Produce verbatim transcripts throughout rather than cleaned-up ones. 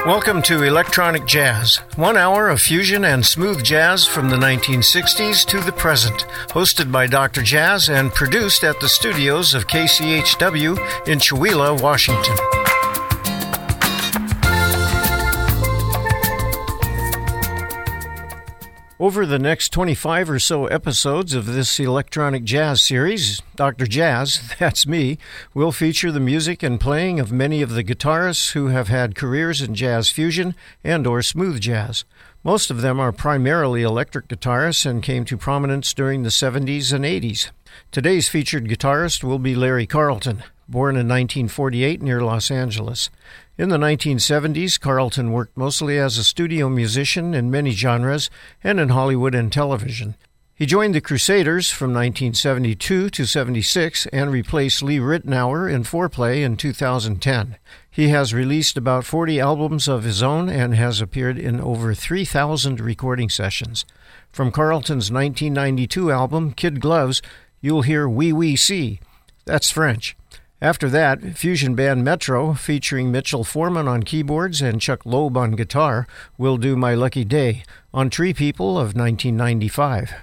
Welcome to Electronic Jazz, one hour of fusion and smooth jazz from the nineteen sixties to the present, hosted by Doctor Jazz and produced at the studios of K C H W in Chewelah, Washington. Over the next twenty-five or so episodes of this electronic jazz series, Doctor Jazz, that's me, will feature the music and playing of many of the guitarists who have had careers in jazz fusion and or smooth jazz. Most of them are primarily electric guitarists and came to prominence during the seventies and eighties. Today's featured guitarist will be Larry Carlton, born in nineteen forty-eight near Los Angeles. In the nineteen seventies, Carlton worked mostly as a studio musician in many genres and in Hollywood and television. He joined the Crusaders from nineteen seventy-two to seventy-six and replaced Lee Ritenour in Foreplay in two thousand ten. He has released about forty albums of his own and has appeared in over three thousand recording sessions. From Carlton's nineteen ninety-two album, Kid Gloves, you'll hear Wee Wee See. That's French. After that, fusion band Metro, featuring Mitchell Foreman on keyboards and Chuck Loeb on guitar, will do My Lucky Day on Tree People of nineteen ninety-five.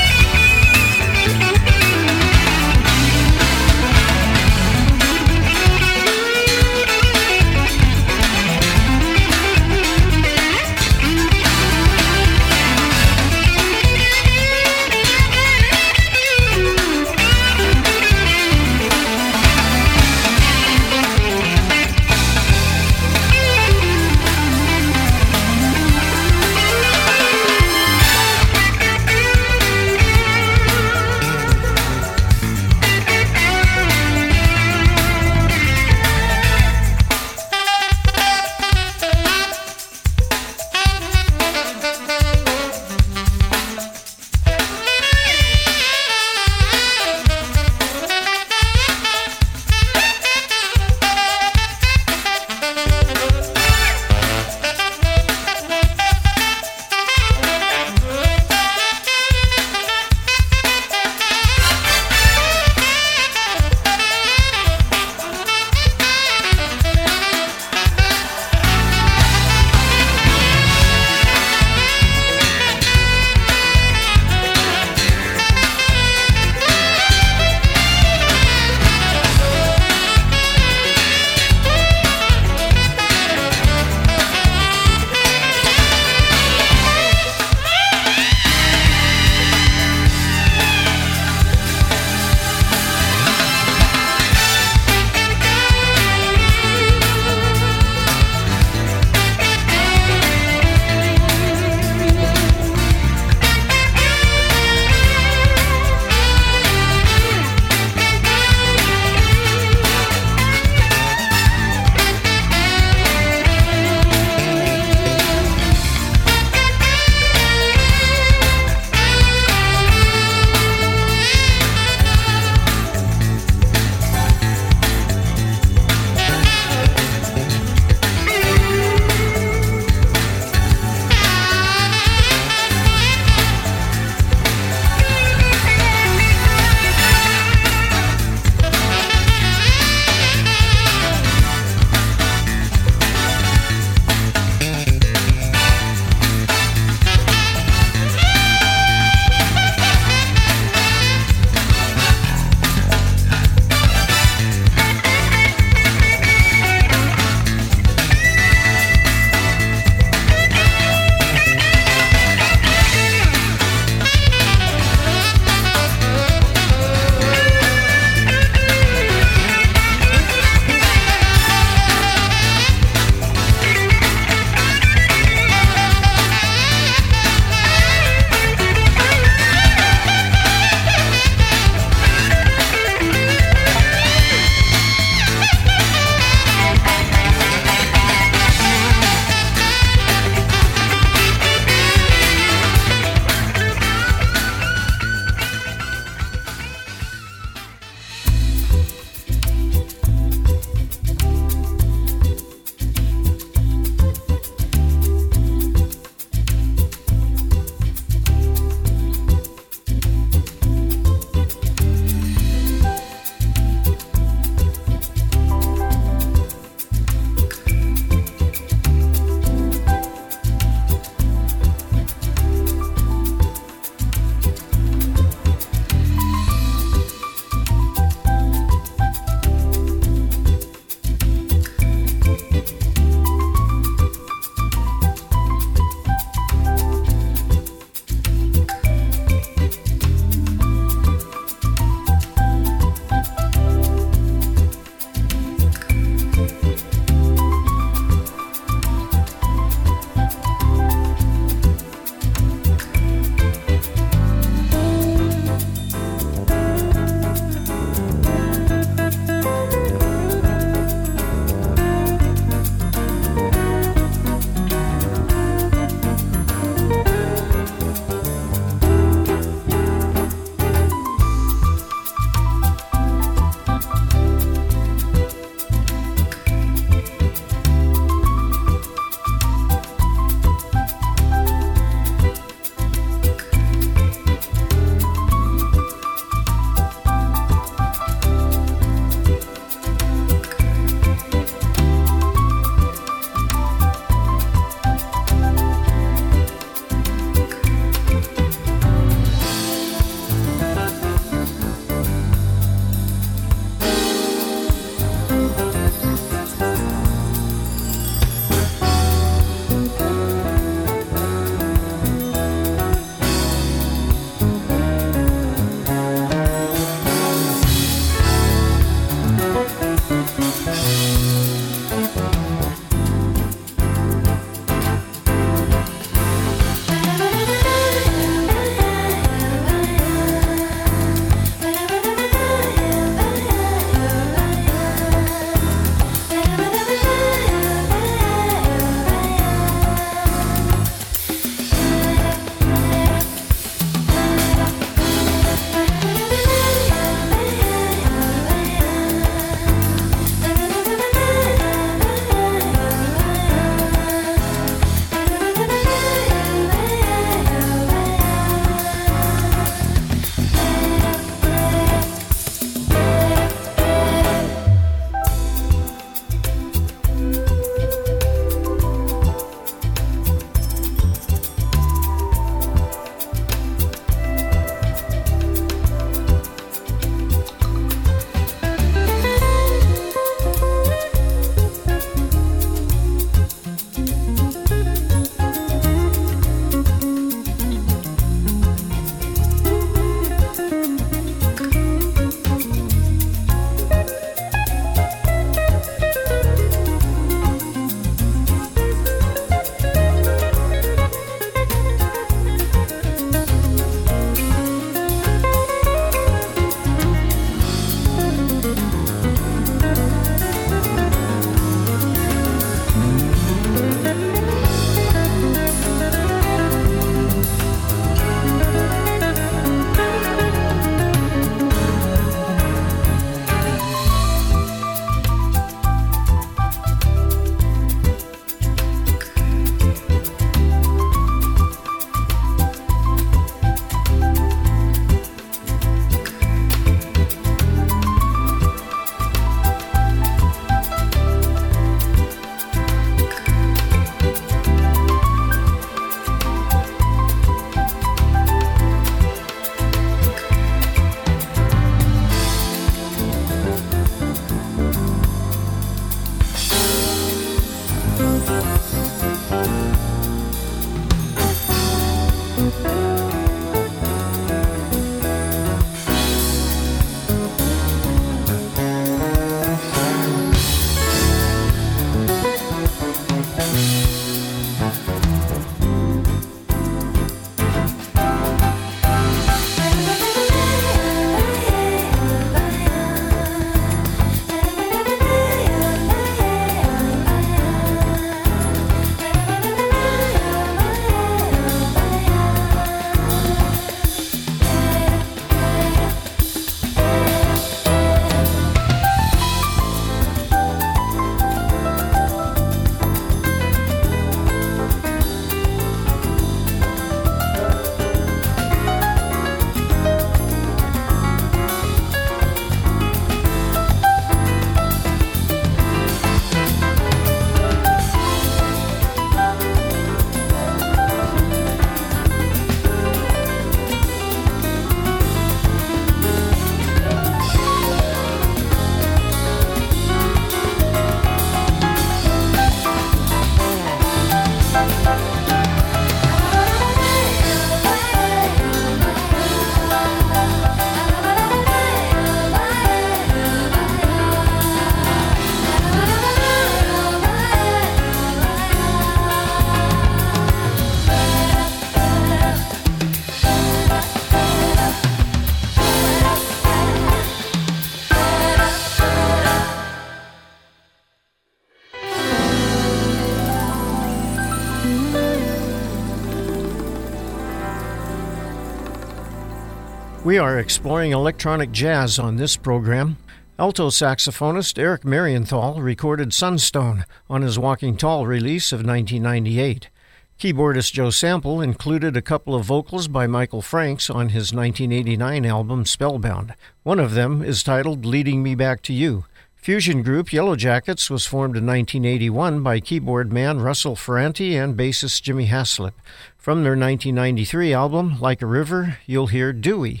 We are exploring electronic jazz on this program. Alto saxophonist Eric Marienthal recorded Sunstone on his Walking Tall release of nineteen ninety-eight. Keyboardist Joe Sample included a couple of vocals by Michael Franks on his nineteen eighty-nine album Spellbound. One of them is titled Leading Me Back to You. Fusion group Yellow Jackets was formed in nineteen eighty-one by keyboard man Russell Ferranti and bassist Jimmy Haslip. From their nineteen ninety-three album, Like a River, you'll hear Dewey.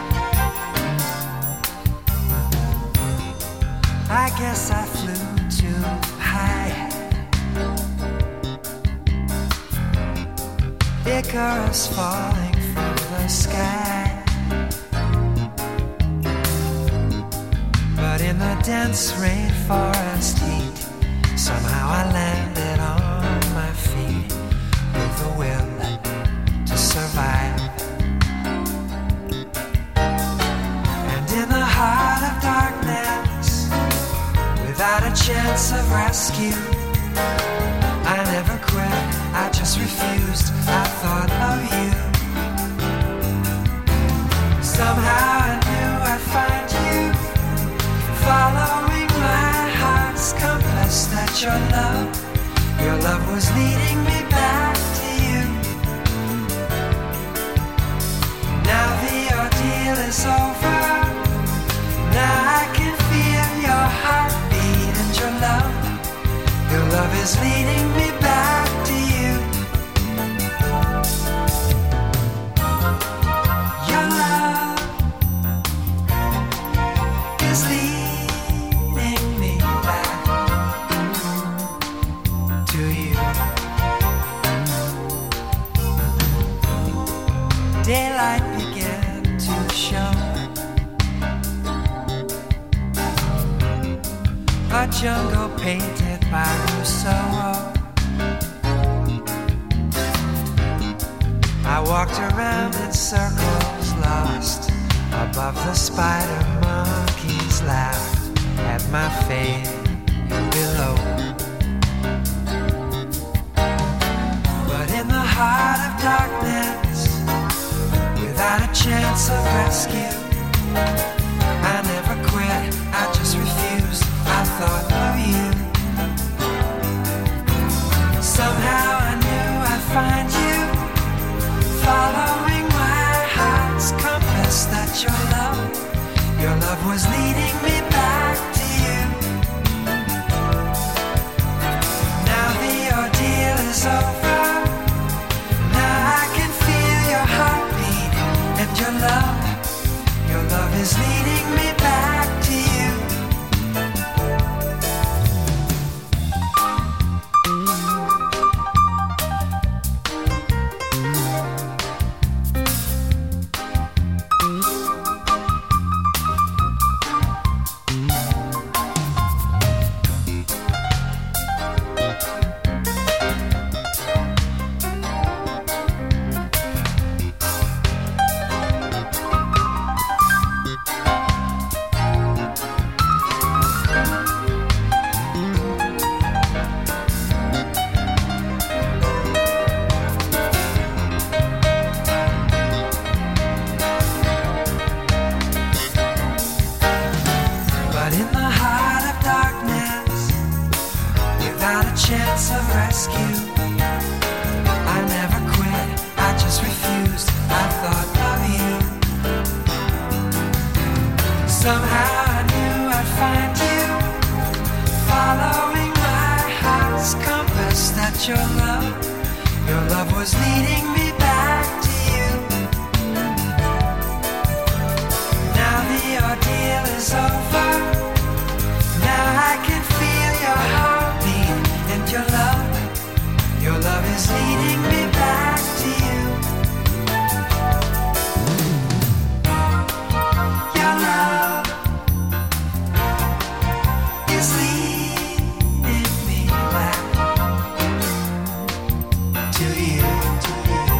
I guess I flew to high. Icarus falling from the sky. But in the dense rainforest heat, somehow I landed on my feet with the will to survive. And in the heart of darkness, without a chance of rescue, I never quit, I just refused, I thought of you. Somehow I knew I'd find you, following my heart's compass, that your love, your love was leading me back to you. Now the ordeal is over, now I can feel your heartbeat, and your love, your love is leading me back to you. Your love is leading me back to you. Daylight began to show. A jungle painted by Rousseau. I walked around in circles, lost above the spider monkeys, laughed at my fate below. But in the heart of darkness, without a chance of rescue, I never quit, I just refused, I thought of you. Somehow I knew I'd find you, following my heart's compass, that your love, your love was leading me back to you. Now the ordeal is over, now I can feel your heartbeat, and your love, your love is leading me back to you. To you, to you.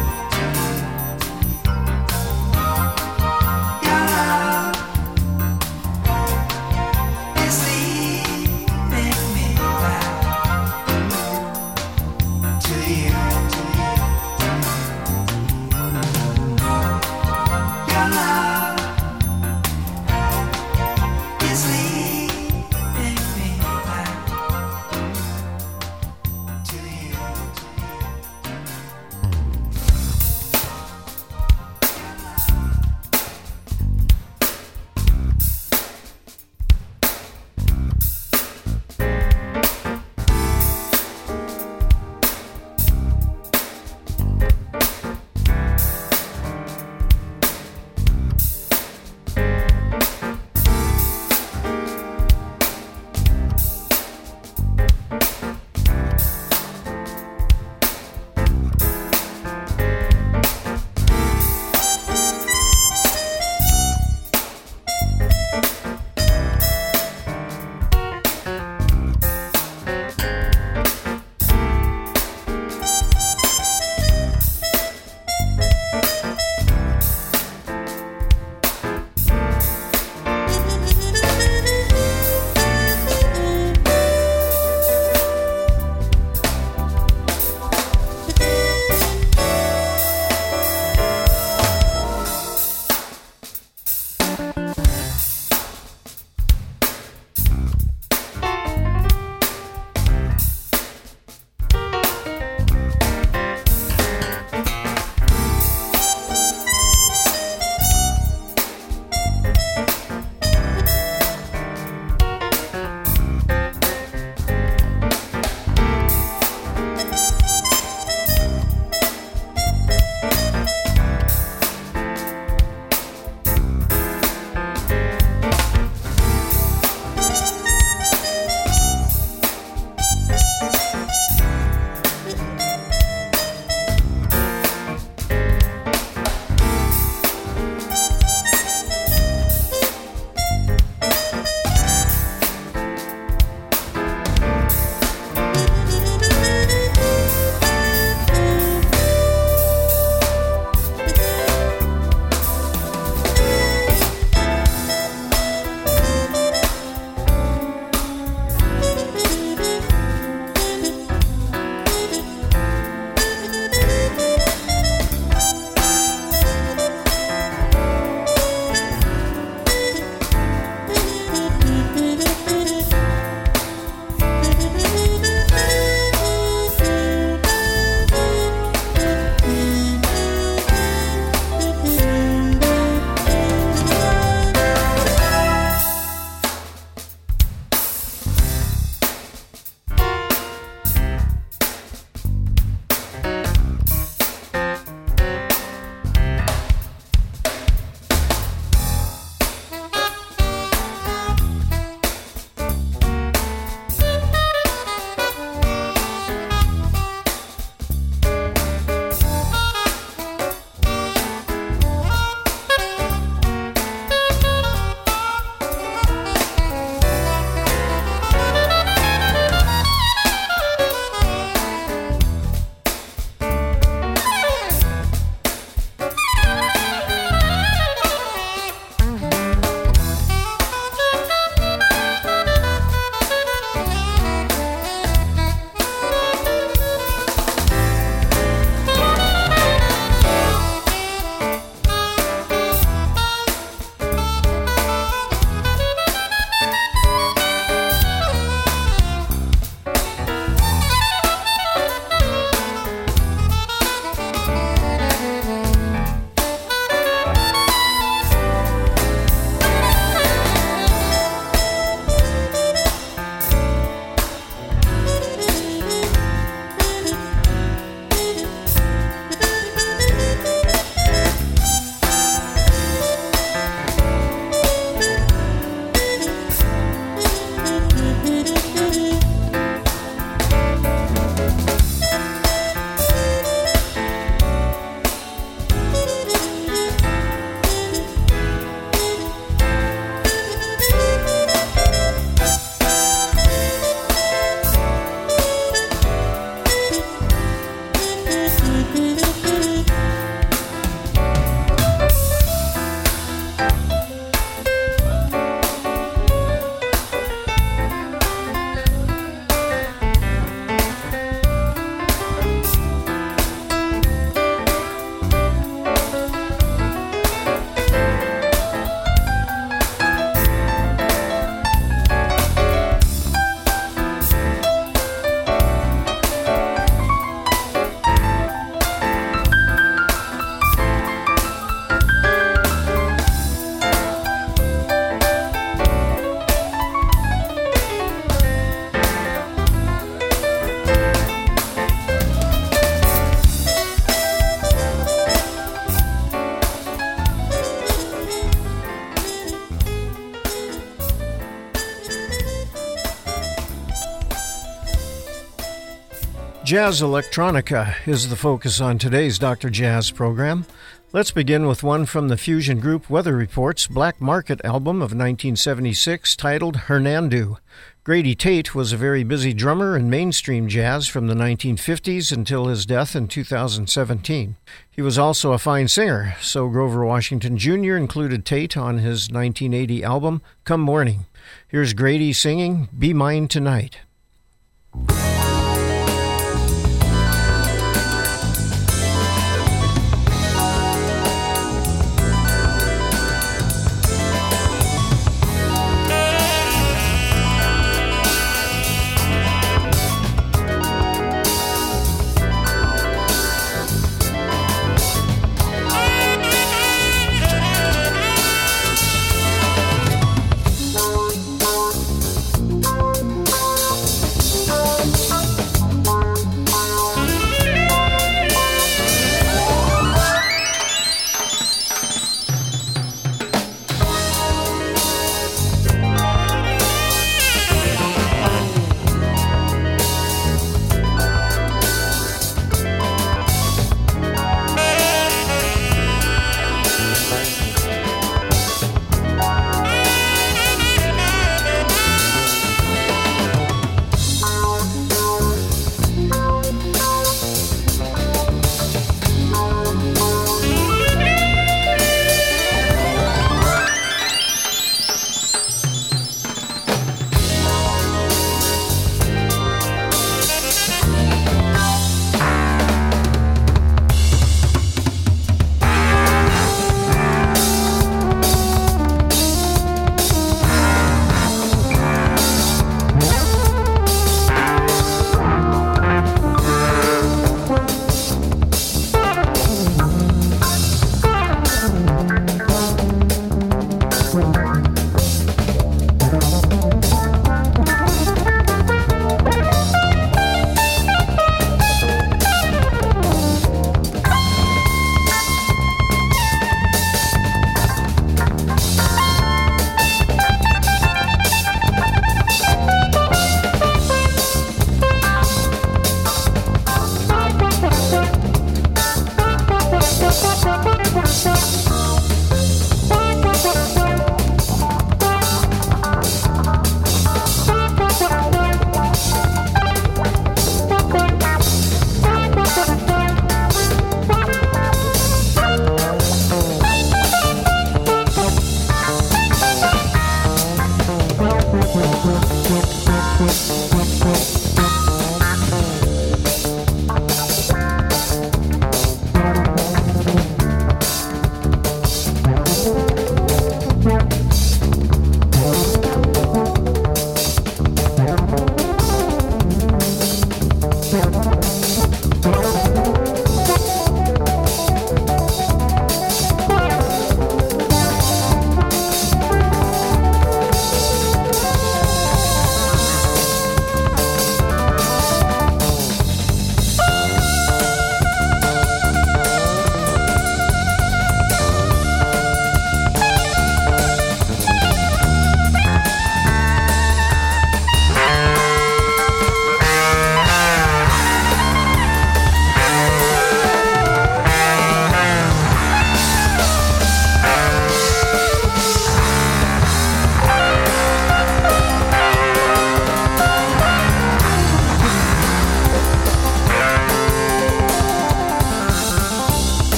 Jazz electronica is the focus on today's Doctor Jazz program. Let's begin with one from the fusion group Weather Report's Black Market album of nineteen seventy-six titled Hernando. Grady Tate was a very busy drummer in mainstream jazz from the nineteen fifties until his death in two thousand seventeen. He was also a fine singer, so Grover Washington Junior included Tate on his nineteen eighty album Come Morning. Here's Grady singing Be Mine Tonight.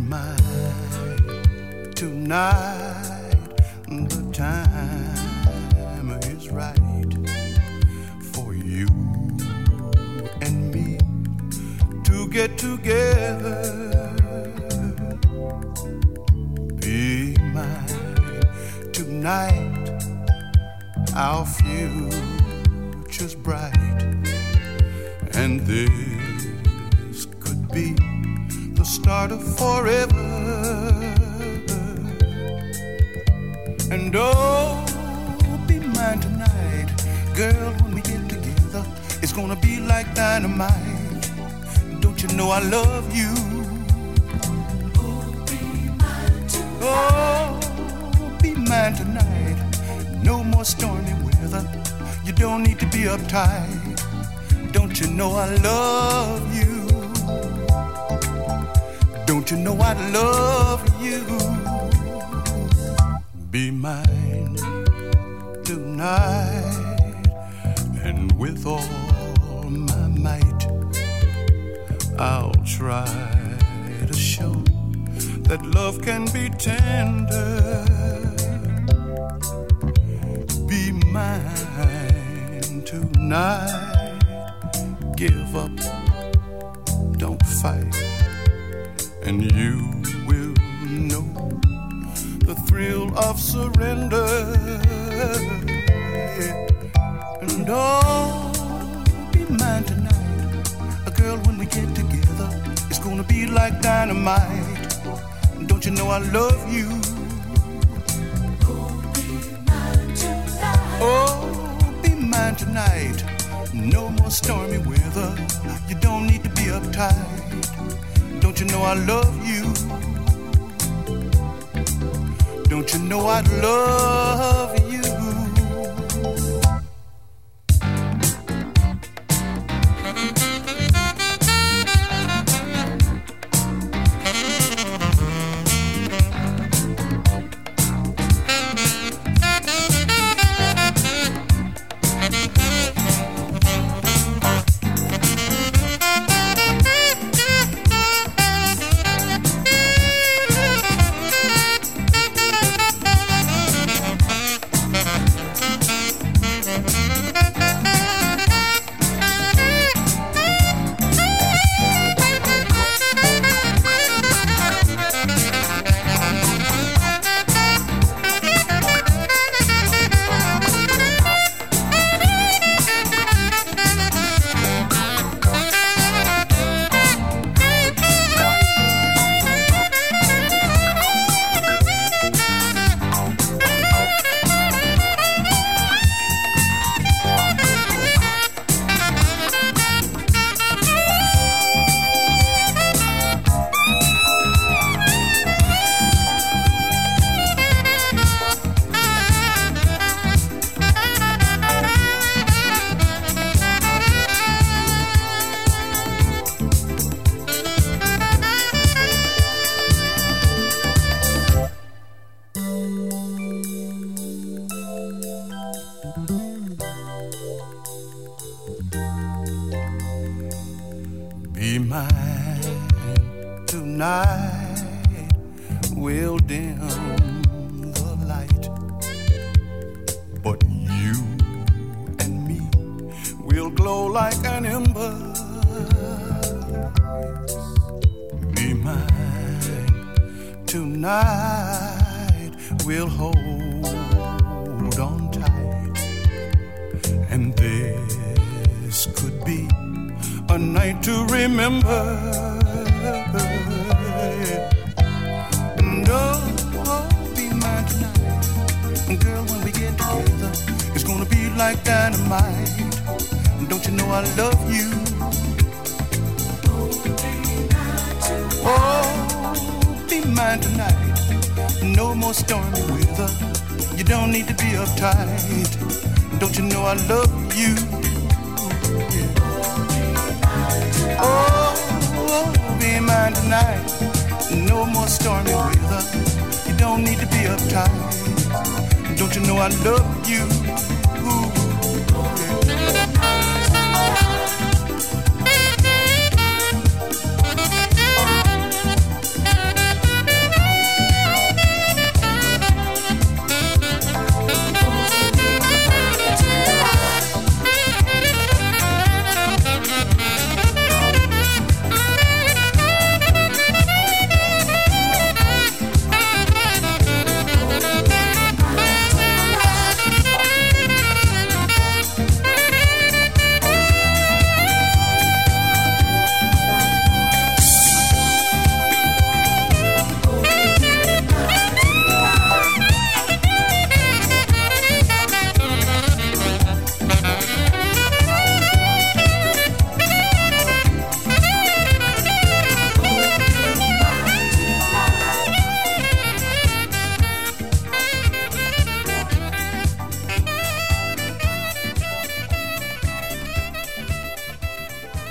mine tonight. The time is right for you and me to get together. Be mine tonight. Our future's bright, and this could be the start of forever. And oh, be mine tonight, girl. When we get together, it's gonna be like dynamite. Don't you know I love you? Oh, be mine tonight. Oh, be mine tonight. No more stormy weather. You don't need to be uptight. Don't you know I love you? Don't you know I love you? Be mine tonight, and with all my might, I'll try to show that love can be tender. Be mine tonight. Give up, don't fight, and you will know the thrill of surrender. And oh, be mine tonight. A girl, when we get together, it's gonna be like dynamite. Don't you know I love you? Oh, be mine tonight. No more stormy weather. You don't need to be uptight. Don't you know I love you? Don't you know I love you? Be mine tonight. We'll dim the light, but you and me will glow like an ember. Be mine tonight. We'll hold on tight, and this could be a night to remember. And oh, be mine tonight. Girl, when we get together, it's gonna be like dynamite. Don't you know I love you? Oh, be mine tonight. No more stormy weather. You don't need to be uptight. Don't you know I love you? Oh, oh, be mine tonight. No more stormy weather. You don't need to be uptight. Don't you know I love you? Ooh, yeah.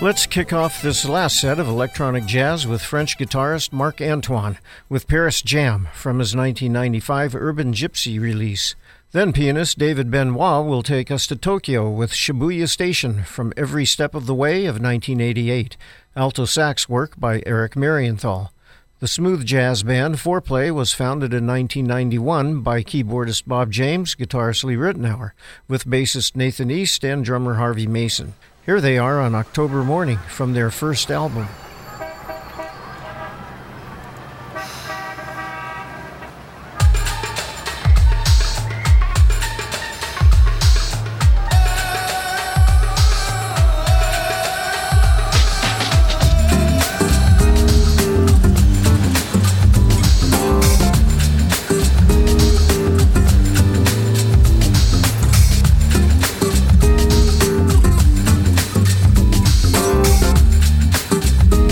Let's kick off this last set of electronic jazz with French guitarist Marc Antoine with Paris Jam from his nineteen ninety-five Urban Gypsy release. Then pianist David Benoit will take us to Tokyo with Shibuya Station from Every Step of the Way of nineteen eighty-eight, alto sax work by Eric Marienthal. The smooth jazz band Foreplay was founded in nineteen ninety-one by keyboardist Bob James, guitarist Lee Ritenour, with bassist Nathan East and drummer Harvey Mason. Here they are on October Morning from their first album. Thank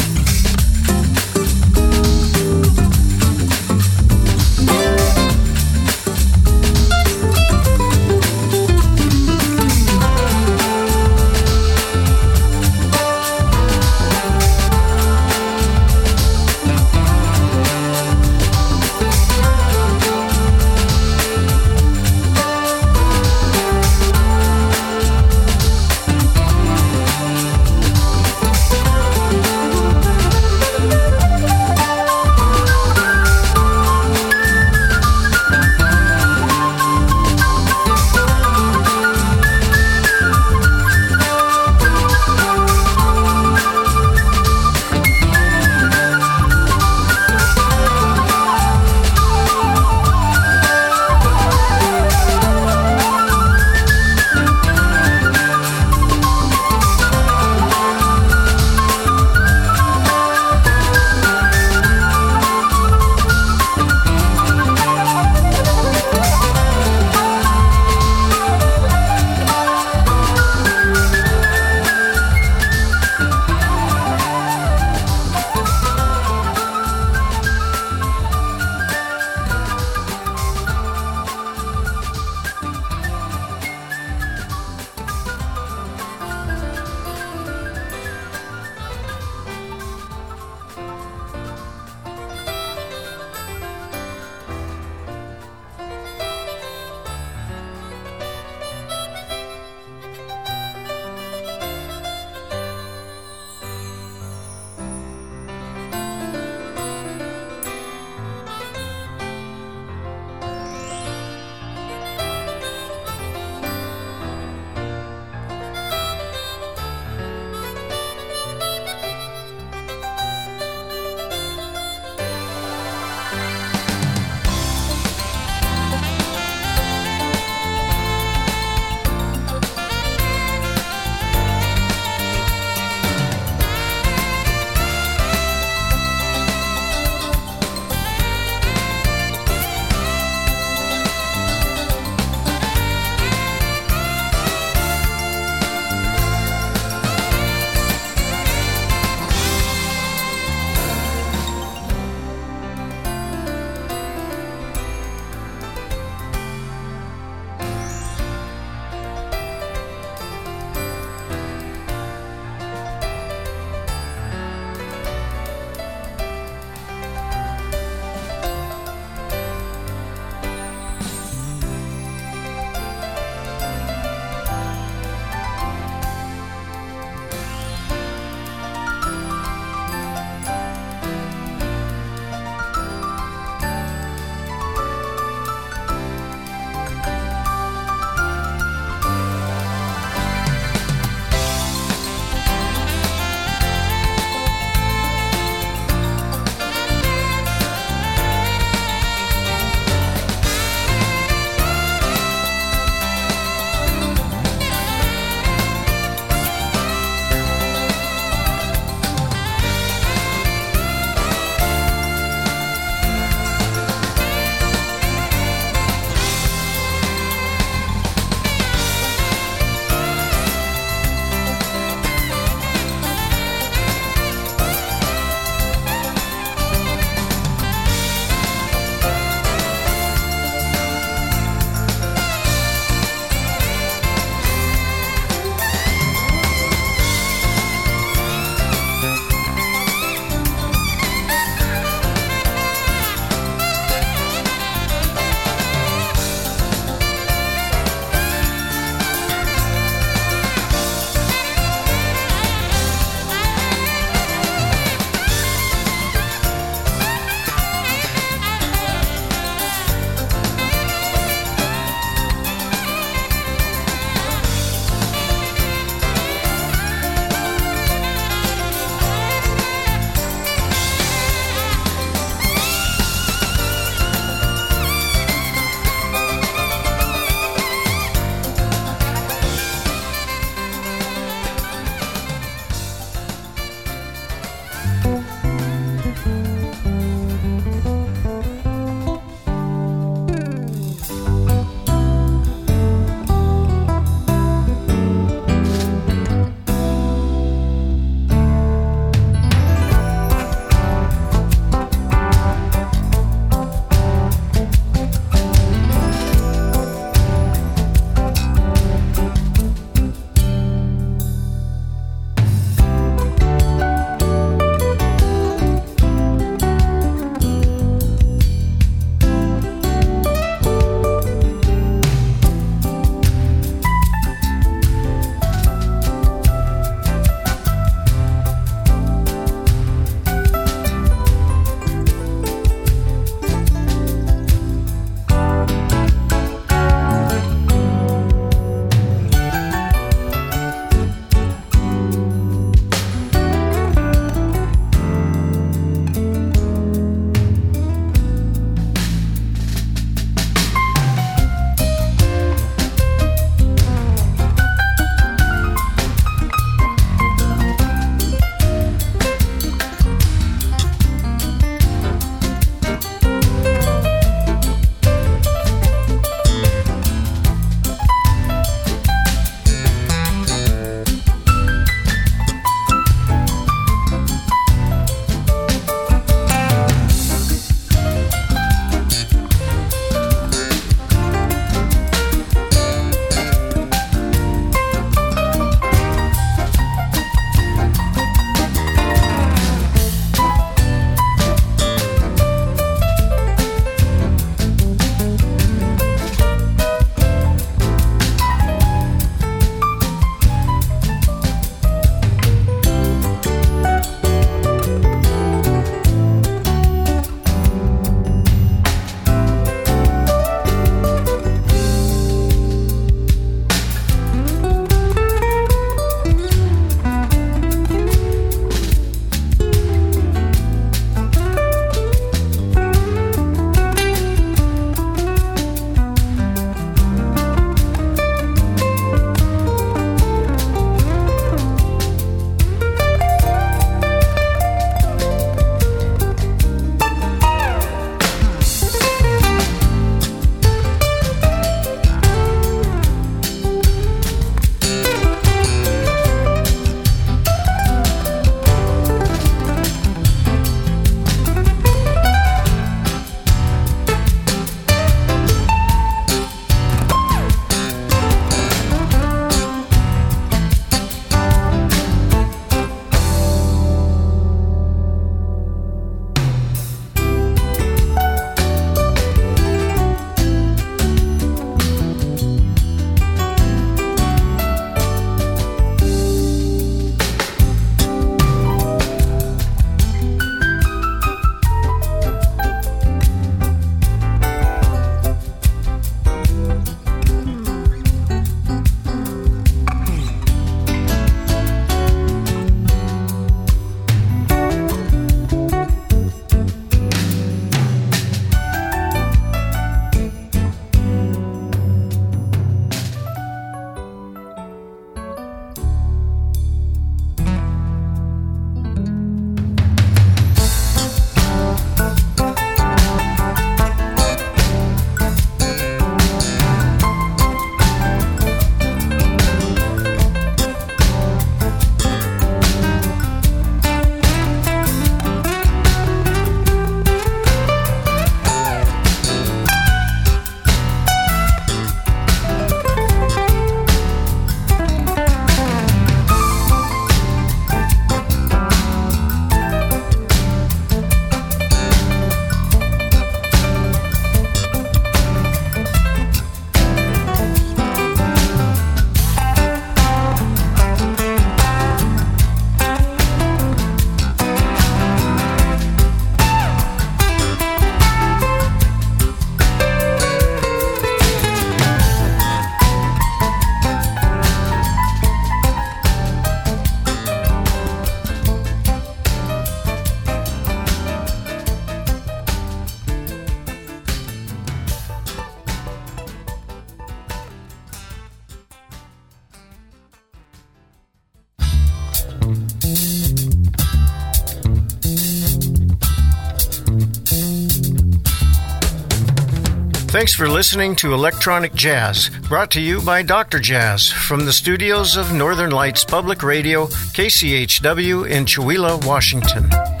Thanks for listening to Electronic Jazz, brought to you by Doctor Jazz from the studios of Northern Lights Public Radio, K C H W in Chewelah, Washington.